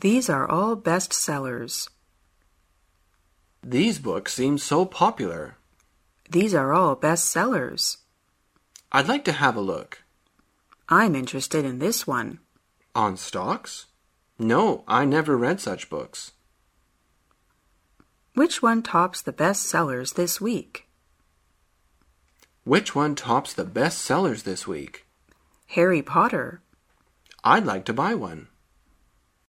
These are all bestsellers. These books seem so popular. These are all bestsellers. I'd like to have a look. I'm interested in this one. On stocks? No, I never read such books. Which one tops the bestsellers this week? Which one tops the bestsellers this week? Harry Potter. I'd like to buy one.